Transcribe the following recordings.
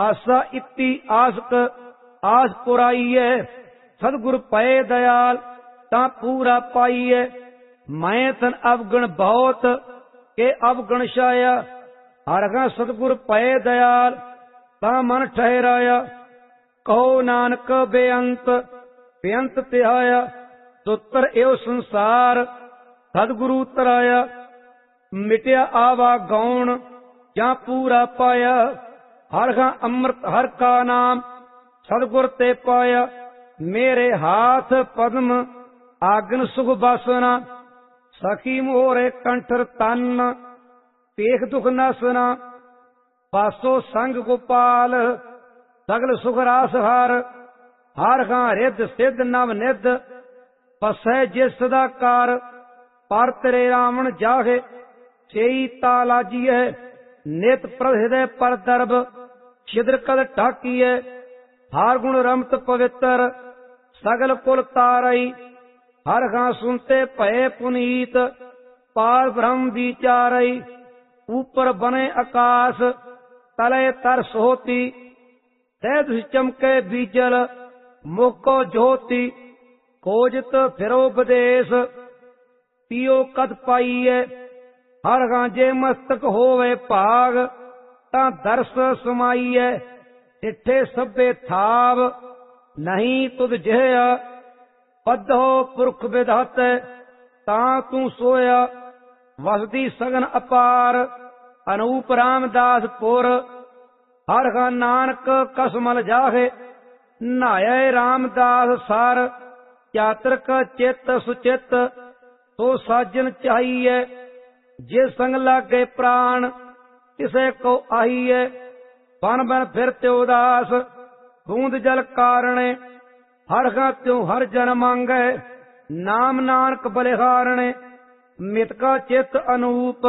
आसा इति आसक आस पुराइए। सतगुर पए दयाल ता पूरा पाइए। मैं तन अवगण बहुत के अवगण छाया। हरगा सतगुर पए दयाल ता मन ठहराया। कहो नानक बेअंत बेअंत तिहाया। सुतर एव संसार सतगुरु तराया। मिटया आवा गौण जा पूरा पाया। हर का अमृत हर का नाम सतगुर ते पाया। मेरे हाथ पद्म आगन सुख बासना। सखी मोरे कंठर तन पेख दुख नसना। पासो संग गोपाल सगल सुख रास हार। हर का रिद सिद्ध नव निध पसै जिस सदाकार। पर तेरे रावण जाहे सेई तालाजिए। नित प्रहृदय पर दर्भ छिद्र कद ढाकिए। हार गुण रमत पवित्र सगल कुल तारई। हर गा सुनते भय पुनीत पार ब्रह्म विचारई। ऊपर बने आकाश तले तरस होती। तैद चमके बीजल मुको ज्योति। खोजत फिरो विदेश पियो कद पाइए। हर गांजे मस्तक होवे भाग ता दर्श समाइए। इठे सभे थाव नहीं तुद जिहया। पद्धो पुरख विधात ता तू सोया। वसदी सगन अपार अनूप रामदास पुर। हर गा नानक कसमल जाहे नहाये रामदास सार। चातरक चित सुचित तो साजन चाहिए। जे संग लागे प्राण किसे को आईए। बन बन फिरते उदास बूंद जल कारणे। हर गा त्यों हर जन मांगे नाम नानक बलिहारणे। मित का चित अनूप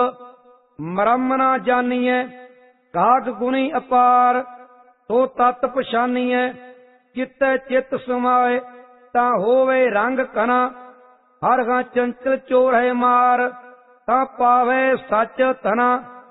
मरम न जानिए। काग गुणी अपार तो तत् पछानिए। चित चित समाए ता होवे रंग कना। हर गा चंचल चोर है मार ता पावे सच तना।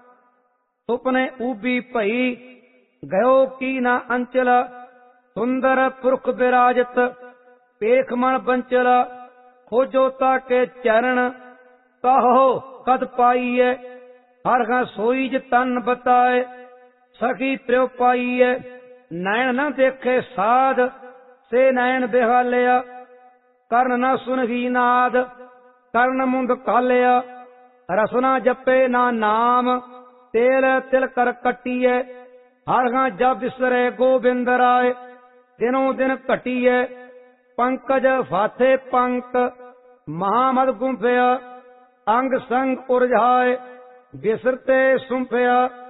सुपने ऊबी भई गयो की ना अंचल। सुंदर पुरख विराजत पेख मन बंचल। खोजो ताके चरण कहो कद पाइए। हर गा सोईज तन बताए सखी प्रियो पाइए। नैन न देखे साध से नैन बेहालिया। कर्ण न सुनगी नाद कर्ण मुंद कालिया। रसना जपे ना नाम तेल तिल कर कटिए। हर गा जब बिसरे गोबिंद राय दिनों दिन कटिए। पंकज फाथे पंक महामद गुंफया। अंग संग उर्झाए बिसरते सुंफया।